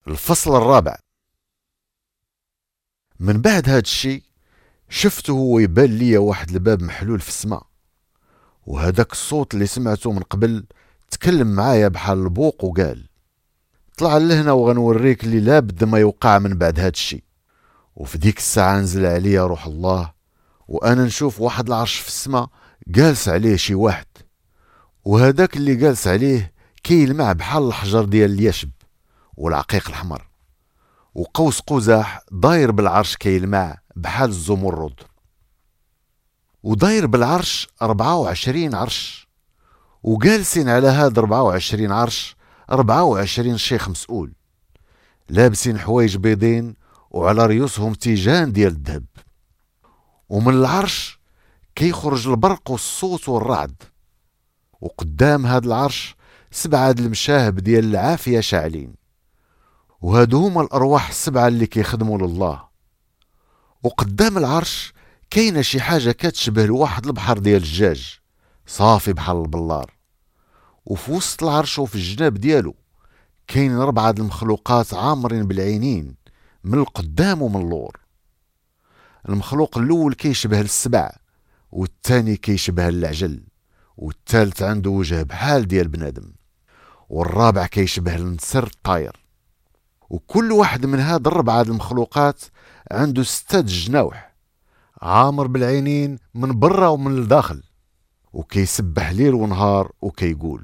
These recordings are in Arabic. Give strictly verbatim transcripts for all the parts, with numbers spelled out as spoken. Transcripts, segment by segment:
الفصل الرابع. من بعد هاد الشي شفته هو يبان ليا واحد الباب محلول في السماء، وهداك الصوت اللي سمعته من قبل تكلم معايا بحال البوق وقال: طلع لهنا وغنوريك اللي لابد ما يوقع من بعد هاد الشي. وفي ديك الساعة نزل عليا روح الله، وانا نشوف واحد العرش في السماء جالس عليه شي واحد، وهداك اللي جالس عليه كيلمع بحال الحجر ديال اليشب والعقيق الحمر، وقوس قزح داير بالعرش كيلمع بحال الزمرد، وداير بالعرش أربعة وعشرين عرش، وجالسين على هاد أربعة وعشرين عرش أربعة وعشرين شيخ مسؤول لابسين حوايج بيضين وعلى ريوسهم تيجان ديال الذهب. ومن العرش كيخرج البرق والصوت والرعد، وقدام هاد العرش سبعة المشاهب ديال العافية شاعلين، وهادو هما الأرواح السبعة اللي كيخدموا لله. وقدام العرش كاينة شي حاجة كتشبه لواحد البحر ديال الجاج صافي بحال البلار، وفي وسط العرش وفي الجناب ديالو كاين ربعة المخلوقات عامرين بالعينين من القدام ومن اللور. المخلوق الأول كيشبه السبع، والثاني كيشبه العجل، والثالث عنده وجه بحال ديال بنادم، والرابع كيشبه النسر الطاير. وكل واحد من هاد الربعة المخلوقات عنده ستة جناوح عامر بالعينين من برا ومن الداخل، وكيسبح ليل ونهار وكيقول: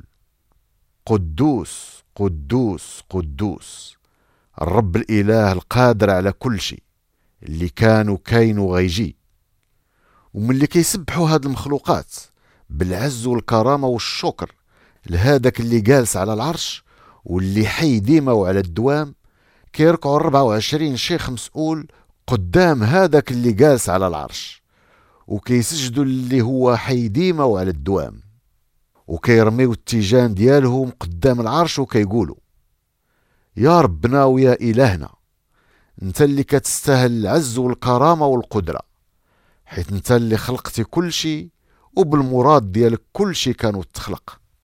قدوس قدوس قدوس الرب الإله القادر على كل شيء، اللي كان وكاين وغيجي. ومن اللي كيسبحوا هاد المخلوقات بالعز والكرامة والشكر لهذاك اللي جالس على العرش واللي حي ديما وعلى الدوام، كيركعوا أربعة وعشرين شيخ مسؤول قدام هذاك اللي جالس على العرش، وكيسجدوا اللي هو حي ديما وعلى الدوام، وكيرميو التيجان ديالهم قدام العرش وكيقولوا: يا ربنا ويا إلهنا، انت اللي كتستاهل العز والكرامة والقدرة، حيث انت اللي خلقتي كل شيء، وبالمراد ديالك كل شيء كانوا تخلق.